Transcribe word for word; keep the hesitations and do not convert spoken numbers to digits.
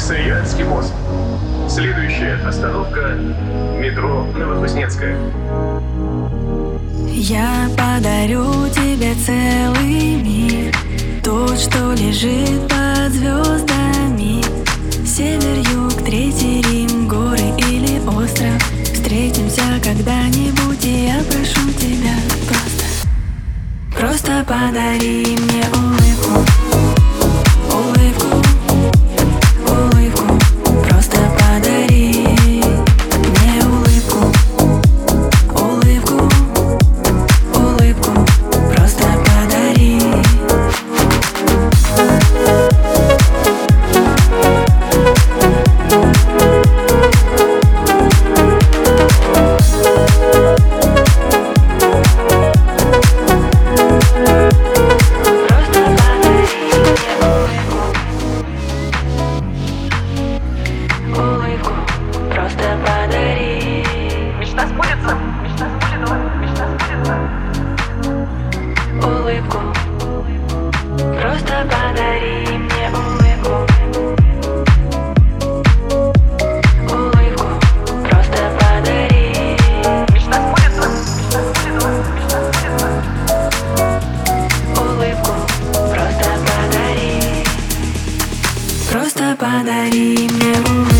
Саянский мост. Следующая остановка — метро Новокузнецкая. Я подарю тебе целый мир, тот, что лежит под звездами. Север, юг, Третий Рим, горы или остров. Встретимся когда-нибудь, и я прошу тебя просто, просто подари мне улыбку. Улыбку, улыбку, просто подари мне улыбку. Улыбку, улыбку, просто подари. Улыбку, просто подари. Мечта сбудется, мечта сбудется, мечта сбудется. Улыбку, просто подари мне улыбку. Улыбку, просто подари. Мечта сбудется, мечта сбудется, мечта сбудется. Улыбку, просто подари. Просто подари мне улыбку.